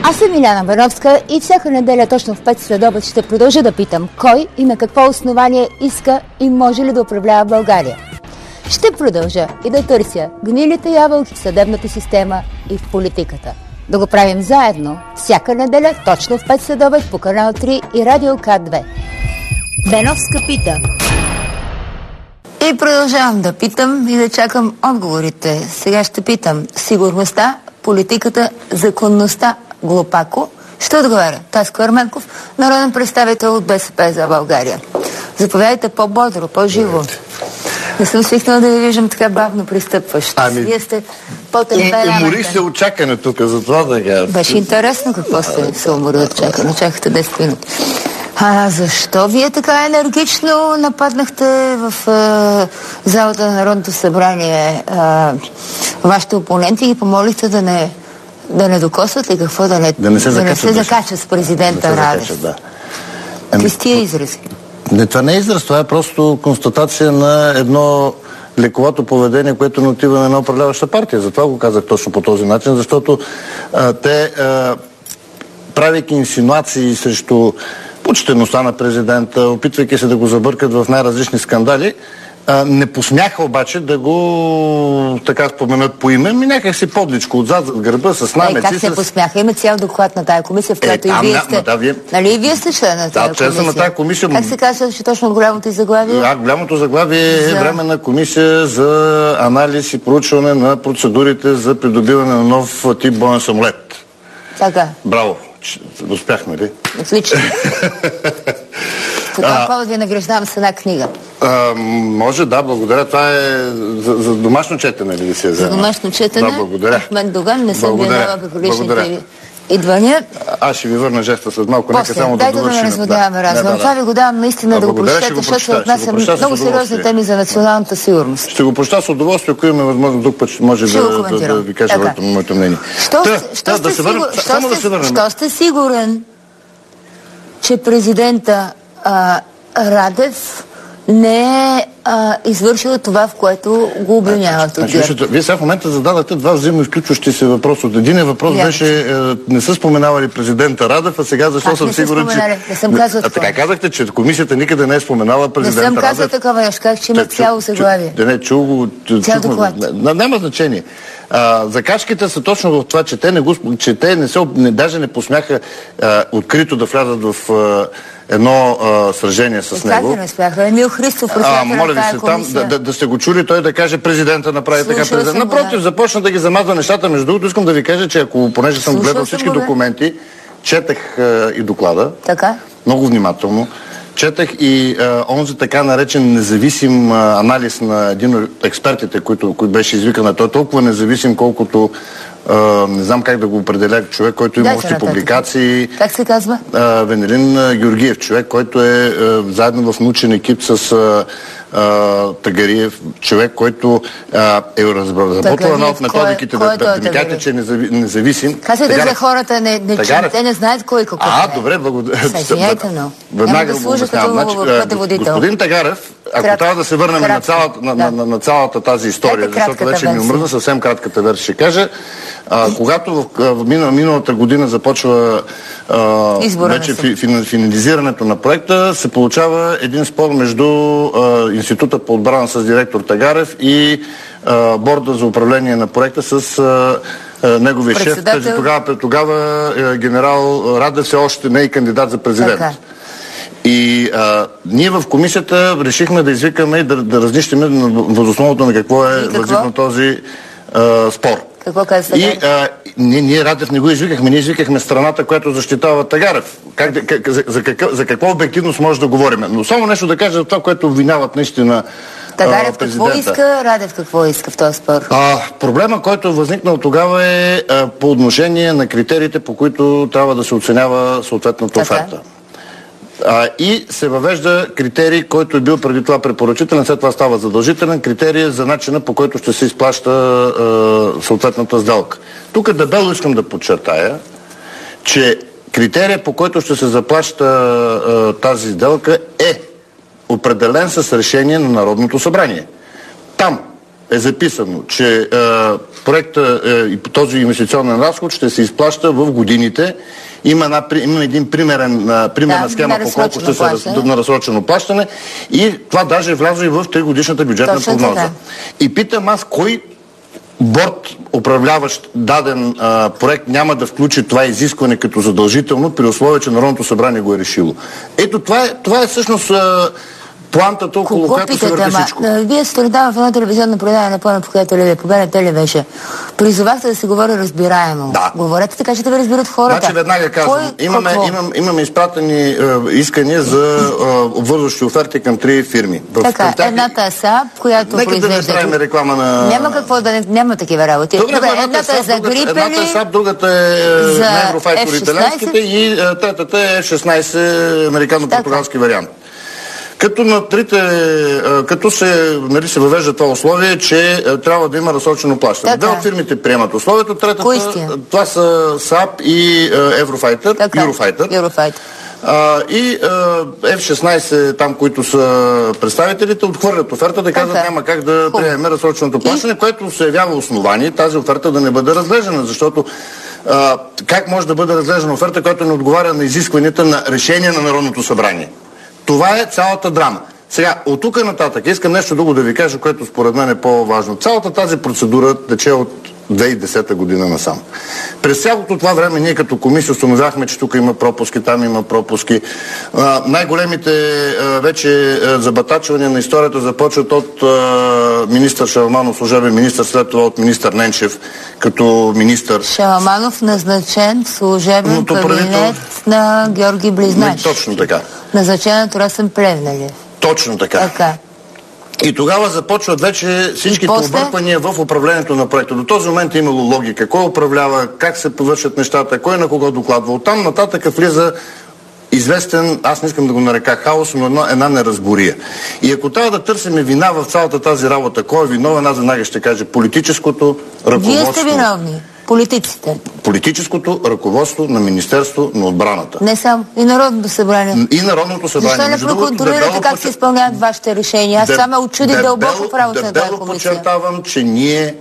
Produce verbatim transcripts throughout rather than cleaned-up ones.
Аз съм Иляна Бановска и всяка неделя точно в пет следобед ще продължа да питам кой и на какво основание иска и може ли да управлява България. Ще продължа и да търся гнилите ябълки в съдебната система и в политиката. Да го правим заедно всяка неделя точно в пет следобед по канал три и Радио К две. Беновска пита. И продължавам да питам и да чакам отговорите. Сега ще питам сигурността, политиката, законността. Глупако ще отговаря Таско Ерменков, народен представител от БСП за България. Заповядайте по-бодро, по-живо. Не съм свикнала да ви виждам така бавно пристъпващ. Ами, Вие сте по-темпераментен. Уморих се от чакане тук, за това да кажа. Беше интересно какво сте се умори от чакане. Чакате десет минути. А защо вие така енергично нападнахте в е, залата на Народното събрание е, вашите опоненти и ги помолихте да не да не докосват ли какво? Да не, да не се, да не се закачат с президента да Радев. Да. Ами, Какви сте изрази? Не, това не е израз, това е просто констатация на едно лековато поведение, което не отива на една управляваща партия. Затова го казах точно по този начин, защото а, те, а, правейки инсинуации срещу почтеността на президента, опитвайки се да го забъркат в най-различни скандали, а, не посмяха обаче да го така споменат по име, минаха си подличко отзад зад гърба с намеци. Е, как се с... посмяха? Има цял доклад на тая комисия, в която е, и там, вие да, сте. Да, вие... Нали и вие сте член на тази да, комисия? Да, на тази комисия. Как се казва, че точно голямото и заглавие? А, голямото заглавие за... е временна комисия за анализ и проучване на процедурите за придобиване на нов тип боен самолет. Така. Браво. Успяхме ли? Отлично. По това повод ви награждавам с една книга. А, може, да, благодаря. Това е за, за домашно четене ли си е за домашно четене? Да, благодаря. Ахмед Доган, не съм виновна по личните идвания. Аз ще ви върна жеста след малко. После, нека само дайте да довършим. Да не разводяваме разговор. Да, да, да. Това ви го давам наистина да, да го прочетете, защото се отнася много сериозни теми за националната сигурност. Ще го прочета с удоволствие, ако имаме възможност друг път може да, да, да, да ви кажа моето мнение. Що сте сигурен, че президента а, Радев не е а, извършил това, в което го обвиняват от ГЕРБ? Вие сега в момента зададахте два взаимно изключващи се въпроса. От един въпрос Вярно. беше е, не са споменавали президента Радев, а сега защо Аз съм не сигурен, че... Не съм казал а така казахте, че комисията никъде не е споменала президента Радев. Не съм казал такова нещо, как че има цяло заглавие. Да не, чул го... Цял доклад. Няма значение. А, закачките са точно в това, че те, не го, че те не се, не, даже не посмяха а, открито да влязат в а, едно а, сражение с и него. Как не успяха? Емил Христов, а, моля ви се там да, да, да сте го чули, той да каже президента направи Слушал така. Президент. Напротив, да. започна да ги замазва нещата. Между другото, искам да ви кажа, че ако, понеже съм Слушал гледал всички съм документи, четах а, и доклада. Така? Много внимателно. Четах и а, онзи така наречен независим а, анализ на един от експертите, който, който беше извикан. Той е толкова независим, колкото а, не знам как да го определя, човек, който има още публикации. Как се казва? А, Венелин Георгиев, човек, който е а, заедно в научен екип с а, а, Тагариев, човек, който а, е разработвал една от методиките кой, да, да ми кажете, че е независим. Казвайте за хората, не, не, че, те не знаят кой какво А, е. добре, благодаря. Съжалявайте много. Веднага го обяснявам. Значи, господин Тагарев, ако Крат... трябва да се върнем на цялата, на, да. на, на цялата тази история, Крат, защото вече ми омръзна, съвсем кратката версия ще кажа. А, когато в, в минал, миналата година започва а, вече фи, фи, финализирането на проекта, се получава един спор между а, Института по отбрана с директор Тагарев и а, борда за управление на проекта с а, неговия шеф. Тези, тогава, тогава е, генерал Радев все още не е кандидат за президент. Така. И а, ние в комисията решихме да извикаме и да, да разнищиме възосновата на какво е възникнал този а, спор. Какво каза И а, ние, ние Радев не го извикахме, ние извикахме страната, която защитава Тагарев. Как, как, за, за, какъв, за каква обективност може да говорим? Но само нещо да кажа за това, което обвиняват наистина Тагарев какво иска, Радев какво иска в този спор? А, проблема, който е възникнал тогава е а, по отношение на критериите, по които трябва да се оценява съответната оферта. А, и се въвежда критерий, който е бил преди това препоръчителен, след това става задължителен, критерий за начина, по който ще се изплаща а, съответната сделка. Тук дебело искам да подчертая, че критерия, по който ще се заплаща а, тази сделка, е определен с решение на Народното събрание. Там е записано, че е, проекта и е, този инвестиционен разход ще се изплаща в годините. Има, една, има един примерен, примерна да, схема, по колко ще се на разсрочено плащане и това даже е влязло и в тригодишната бюджетна Точно прогноза. Да. И питам аз, кой борд, управляващ даден а, проект, няма да включи това изискване като задължително, при условие, че Народното събрание го е решило. Ето това е, това е всъщност а, плантата, около която се върти всичко. Вие сте в едно телевизионно предаване, напълно по която ли победата ли беше. Призовахте да се говори разбираемо. Да. Говорете така, че да ви разберат хората. Значи веднага казвам, Кой, имаме, имам, имаме изпратени е, искания за е, обвързващи оферти към три фирми. В така, тях... едната е САП, която Нека произвежда... Нека да не правим реклама на... Няма какво да не... Няма такива работи. Добре, Добре едната е за грипели... Едната е САП, другата е на Еврофайтер италианските и третата е еф шестнайсет американо-португалски вариант. Като на трите, като се, нали, се въвежда това условие, че трябва да има разсрочено плащане. Две от фирмите приемат условието, третата, това са САП и Еврофайтер, Юрофайтер. А, и еф шестнайсет, там, които са представителите, отхвърлят оферта, да казват, няма как да приемем разсроченото плащане, което се явява основание тази оферта да не бъде разглеждана, защото а, как може да бъде разглеждана оферта, която не отговаря на изискванията на решение на Народното събрание? Това е цялата драма. Сега, от тук нататък, искам нещо друго да ви кажа, което според мен е по-важно. Цялата тази процедура тече от две хиляди и десета година насам. През цялото това време ние като комисия установяхме, че тук има пропуски, там има пропуски. А, най-големите а, вече а, забатачвания на историята започват от а, министър Шаламанов, служебен министър, след това от министър Ненчев като министър. Шаламанов назначен служебен кабинет на Георги Близнаш. Не, точно така. Назначен на Росен Плевнелиев. Точно така. така. И тогава започват вече всичките после... обърквания в управлението на проекта. До този момент е имало логика. Кой управлява, как се повършат нещата, кой на кого докладва. Оттам нататък влиза известен, аз не искам да го нарека хаос, но една, една неразбория. И ако трябва да търсим вина в цялата тази работа, кой е виновен, аз веднага ще кажа политическото ръководство. Вие сте виновни. Политиците. Политическото ръководство на Министерство на отбраната. Не само. И Народното събрание. И Народното събрание. Защо не проконтролирате как се изпълняват вашите решения? Аз Деб... само очуди дълбоко в работа на тази комисия. Подчертавам, че ние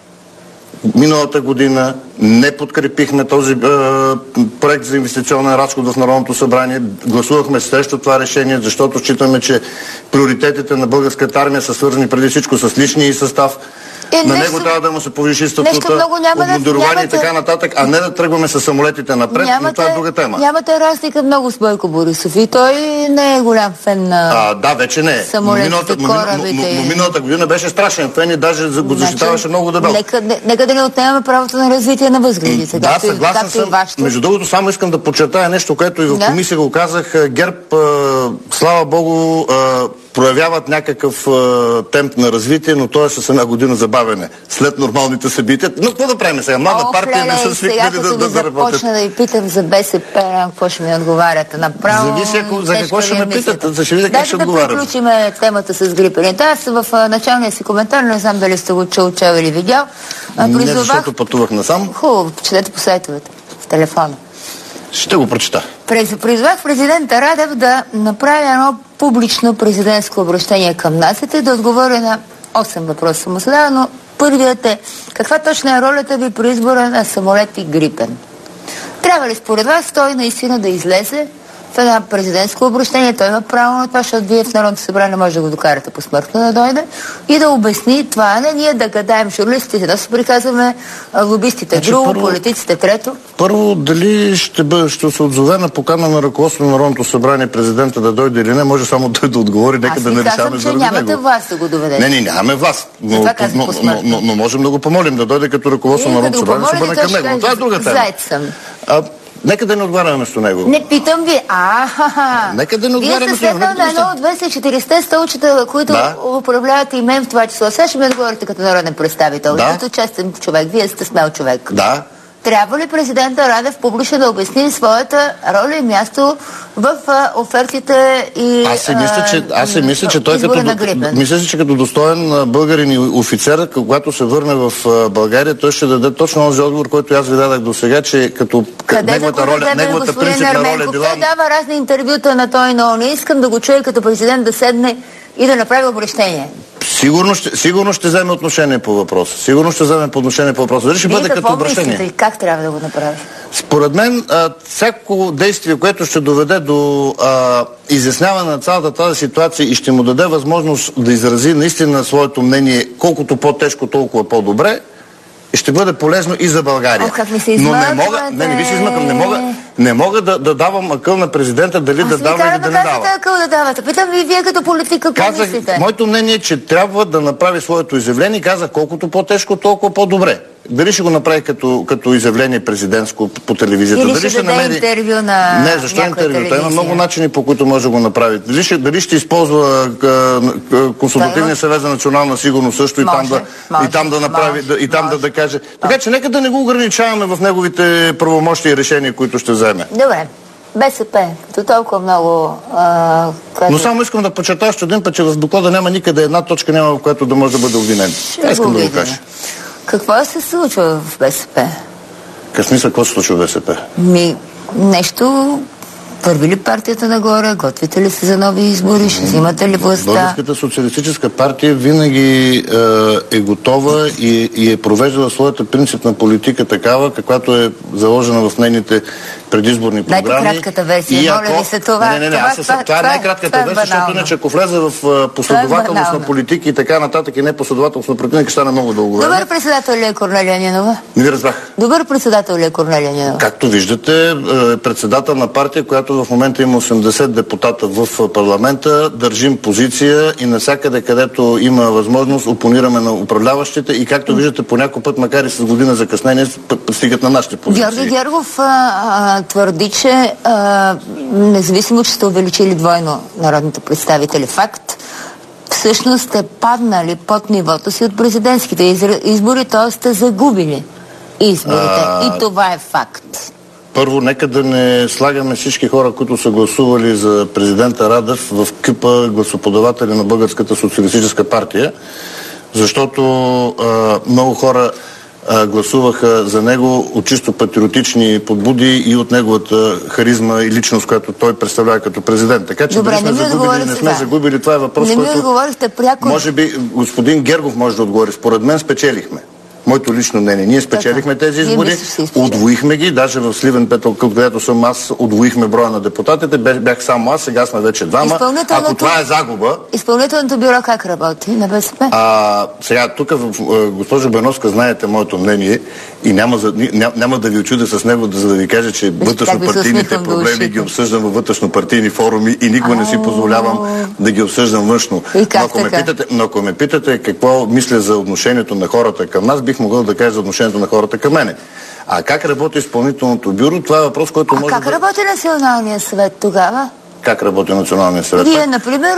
миналата година не подкрепихме този е, проект за инвестиционен разход в Народното събрание. Гласувахме срещу това решение, защото считаме, че приоритетите на българската армия са свързани преди всичко с личния и състав. Е, на нещо, него трябва да му се повиши статута, обмундирование и така нататък, а не да тръгваме с самолетите напред, нямате, но това е друга тема. Нямате разлика много с Бойко Борисов и той не е голям фен на а, да, вече не е. самолетите, но, корабите. Но, но, но миналата година беше страшен фен и даже го защитаваше много дебел. Нека, нека да не отнемаме правото на развитие на възгледите. Да, както, съгласен съм. Между другото, само искам да подчертая нещо, което и в да? комисия го казах. ГЕРБ, а, слава Богу, а, проявяват някакъв а, темп на развитие, но то е с една година забавене след нормалните събития. Но какво да правим сега? Млада О, партия не са свикнали да, да, да работят. Започна да ви питам за БСП, какво ще ми отговаряте направо. Зависи ако, за какво ще ме питат, за ще видя как ще отговарям. Да приключим темата с грипените. Аз в началния си коментар, не знам дали сте го чул, чел или видял. Призовах... Не, защото пътувах насам. Хубаво, четете по сайтовете, в телефона. Ще го прочита. Призвах президента Радев да направи едно публично президентско обращение към нацията и да отговори на осем въпроса му задава, но първият е: каква точно е ролята ви при избора на самолети Грипен? Трябва ли според вас той наистина да излезе в една президентско обращение, той има право на това, защото вие в Народното събрание може да го докарате посмъртно да дойде и да обясни това, не ние да гадаем журналистите, да се приказваме лобистите значи, друго, първо, политиците трето. Първо, дали ще, бъ, ще се отзове на покана на ръководство на Народното събрание президента да дойде или не, може само той да отговори, нека да не решаваме заради него. Аз нямате власт да го доведете. Не, не, нямаме власт, но, но, но, но, но, но можем да го помолим да дойде като ръководство на Народното събрание, да се бъде към него. Това е друга тема. Нека да не отговаряме вместо него. Не питам ви. А-ха-ха. Нека да не отговаряме вместо него. Вие сте седнал на едно от двеста и четиридесет столчета, които да. управлявате и мен в това число. Сега ще ми отговорите като народен представител. Да. Като честен човек. Вие сте смел човек. Да. Трябва ли президента Радев публично да обясни своята роля и място в а, офертите и Аз си мисля, че, аз си мисля, че той като, мисля, че като достоен българин и офицер, когато се върне в България, той ще даде точно този отговор, който аз ви дадах до сега, че като Къде неговата да роля, неговата принципна роля е била... Той дава разни интервюта на той, но не искам да го чуя като президент да седне и да направи обращение. Сигурно ще, сигурно ще вземе отношение по въпроса. Сигурно ще вземе отношение по въпроса. Дали ще бъде като обращение? Мислите, как трябва да го направи? Според мен, а, всяко действие, което ще доведе до а, изясняване на цялата тази ситуация и ще му даде възможност да изрази наистина своето мнение, колкото по-тежко, толкова по-добре, ще бъде полезно и за България. О, как ми се Но не мога, не, не ви се измъкам, не мога, не мога да, да давам акъл на президента дали Аз да дава или да не дава. Аз акъл да давате. Питам ви вие като политика, какво мислите? Моето мнение е, че трябва да направи своето изявление и каза колкото по-тежко, толкова по-добре. Дали ще го направи като, като изявление президентско по телевизията? Или дали ще, ще даде намери... интервю на Не, защо интервю? Той има много начини, по които може да го направи. Дали ще, дали ще използва Консултативния съвет за национална сигурност също може, и там да, може, и там да направи, може, да, и там да, да каже. Така че нека да не го ограничаваме в неговите правомощия и решения, които ще вземе. Добре. БСП, то толкова много... А, което... Но само искам да подчертая още един път, че в доклада няма никъде една точка, няма в която да може да бъде обвинен. Ще искам го да го кажа. Какво се случва в БСП? Какъв смисъл, какво се случва в БСП? Ми, нещо... Върви ли партията нагоре? Готвите ли се за нови избори? Ще взимате ли властта? Българската социалистическа партия винаги е, е готова и, и е провеждала своята принципна политика такава, каквато е заложена в нейните предизборни програми. Дайте кратката версия, и моля ви се това. Не, не, не, това, аз това, това, това е най-кратката версия, защото иначе ако влезе в последователност на политики и така нататък и непоследователност на противник, ще стане много дълго време. Добър председател ли е Корнелия Нинова? Не ви разбрах. Добър председател ли е Корнелия Нинова? Както виждате, е председател на партия, която в момента има осемдесет депутата в парламента, държим позиция и навсякъде, където има възможност, опонираме на управляващите и както виждате, по някой път, макар и с година закъснение, стигат на нашите позиции. Георги Гергов а, а, твърди, че а, независимо, че сте увеличили двойно народните представители, факт, всъщност сте паднали под нивото си от президентските избори, т.е. сте загубили изборите. А... И това е факт. Първо, нека да не слагаме всички хора, които са гласували за президента Радев в къпа гласоподаватели на Българската социалистическа партия, защото а, много хора а, гласуваха за него от чисто патриотични подбуди и от неговата харизма и личност, която той представлява като президент. Така че Добре, дали сме загубили или не сме загубили, това е въпрос, не който отговорихте пряко... може би господин Гергов може да отговори. Според мен спечелихме. Моето лично мнение. Ние спечелихме тези избори, удвоихме ги, даже в Сливен Петъл, където съм аз, удвоихме броя на депутатите, бях само аз, сега сме вече двама. Ако това е загуба... Изпълнителното бюро как работи на БСП? А, сега, тук, госпожо Беновска, знаете моето мнение и няма, за, ня, няма да ви очудя с него, за да ви кажа, че вътрешно-партийните проблеми ги обсъждам във вътрешно-партийни форуми и никога не си позволявам да ги обсъждам външно. Но ако, ме питате, но ако ме питате какво мисля за отношението на хората към нас, бих могъл да кажа за отношението на хората към мене. А как работи изпълнителното бюро, това е въпрос, който а може как да... работи Националния съвет тогава? Как работи Националния съвет? Вие, например,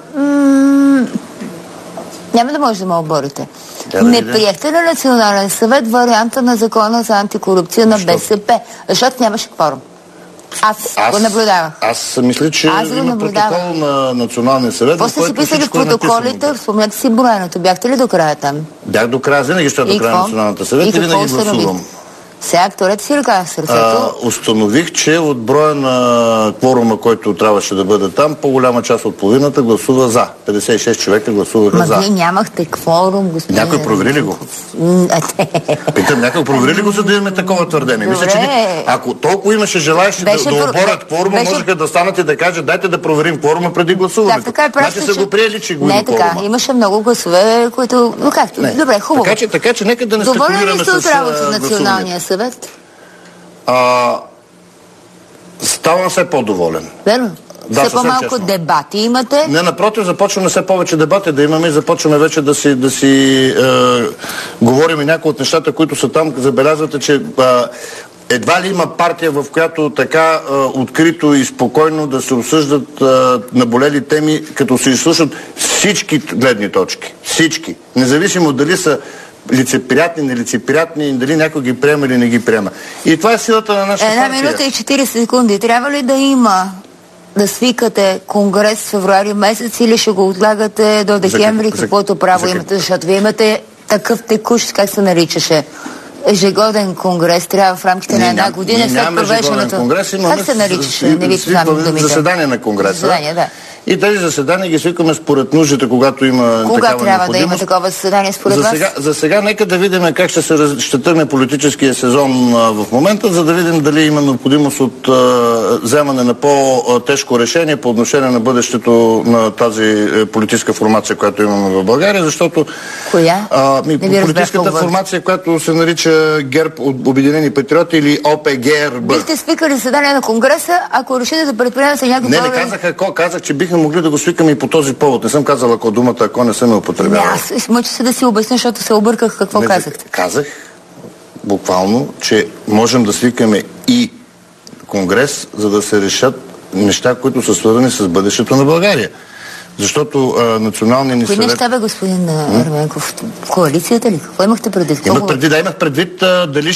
м- няма да може да ме оборите. Да, не да приехте на Национален съвет варианта на закона за антикорупция на БСП, защото нямаше кворум. Аз, аз го наблюдавах. Аз мисля, че аз има протокол на Националния съвет. Какво сте си писали в протоколите? Спомнете си броенето. Бяхте ли до края там? Бях до края, винаги ще до края на Националната съвет и, и винаги гласувам. Сега акторът си ръка в сърцето. А, установих, че от броя на кворума, който трябваше да бъде там, по-голяма част от половината гласува за. петдесет и шест човека гласуваха Ма за. Ма вие нямахте кворум, господин. Някой провери ли го? Питам, някой провери ли го, за да имаме такова твърдение? Мисля, че ако толкова имаше желаящи да, да оборят кворума, беше... можеха да станат и да кажат, дайте да проверим кворума преди гласуването. Да, така е, просто, значи са го приели, че го не, има така, кворума. Имаше много гласове, които... Но както? Добре, хубаво. Така че, така че нека да не спекулираме с работа на Националния съвет? А, ставам все по-доволен. Верно? Да, все по-малко честно. Дебати имате? Не, напротив, започваме все повече дебати да имаме и започваме вече да си, да си е, говорим и някои от нещата, които са там. Забелязвате, че е, едва ли има партия, в която така е, открито и спокойно да се обсъждат е, наболели теми, като се изслушат всички гледни точки. Всички. Независимо дали са лицеприятни, нелицеприятни, дали някой ги приема или не ги приема. И това е силата на нашата Една партия. минута и четиридесет секунди. Трябва ли да има да свикате конгрес в февруари месец или ще го отлагате до декември, за, каквото право за, имате? Защото вие имате такъв текущ, как се наричаше, ежегоден конгрес, трябва в рамките на една година след провеждането. Конгрес, как се наричаше? Не ви познавам думите. Заседание на конгреса. Заседание, да. И тези заседания ги свикаме според нуждите, когато има Кога такава трябва да има такова заседание според за вас? сега, за сега нека да видим как ще, се, ще тръгне политическия сезон а, в момента, за да видим дали има необходимост от а, вземане на по-тежко решение по отношение на бъдещето на тази е, политическа формация, която имаме в България, защото... Коя? А, ми, политическата формация, която се нарича ГЕРБ, Обединени патриоти или О П Г Р Б. Бихте свикали заседание на Конгреса, ако решите да предприемете някакво... Не, не казах ако, казах, че бихме могли да го свикаме и по този повод. Не съм казал ако думата, ако не съм я употребявал. Не, аз мъча се да си обясня, защото се обърках какво не, казахте. Казах буквално, че можем да свикаме и Конгрес, за да се решат неща, които са свързани с бъдещето на България. Защото а, националният ни съвет... Кои неща бе, господин Ерменков? Коалицията ли? Какво имахте предвид? Имах предвид, да, имах предвид а, дали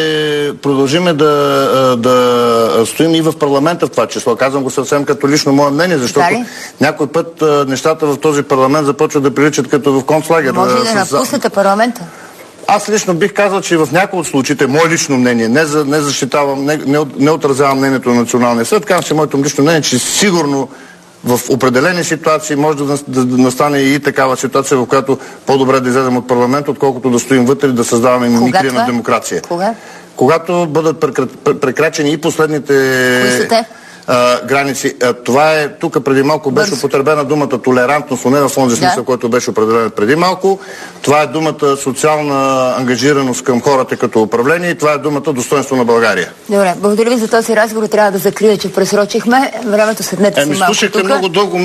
ще продължиме да, а, да стоим и в парламента в това число. Казвам го съвсем като лично мое мнение, защото Дали? някой път а, нещата в този парламент започват да приличат като в концлагер. Може ли да напуснете парламента? Аз лично бих казал, че в някои от случаите, мое лично мнение, не, за, не защитавам, не, не, не отразявам мнението на Националния съд, казвам, че моето лично мнение, че сигурно в определени ситуации може да, да, да настане и такава ситуация, в която по-добре да излезем от парламента, отколкото да стоим вътре и да създаваме мимикрия на демокрация. Кога? Когато бъдат прекрачени и последните... Кои са те? Uh, граници. Uh, това е, тук преди малко беше употребена думата толерантност, но не в онзи смисъл, да. който беше определен преди малко. Това е думата социална ангажираност към хората като управление и това е думата достоинство на България. Добре, благодаря ви за този разговор. Трябва да закрия, че пресрочихме. Времето седнете си малко тук. Слушахте много дълго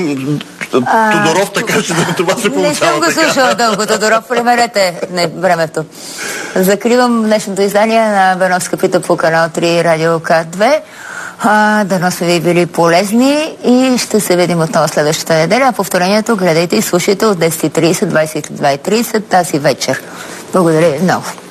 Тодоров, така че това се получава. Не съм го слушала дълго, Тодоров. Премерете не, времето. Закривам днешното издание на Беновска пита по канал три Радио К две. А, дано са ви били полезни и ще се видим отново следващата неделя. А повторението гледайте и слушайте от десет и трийсет, двадесет и два и трийсет тази вечер. Благодаря ви много.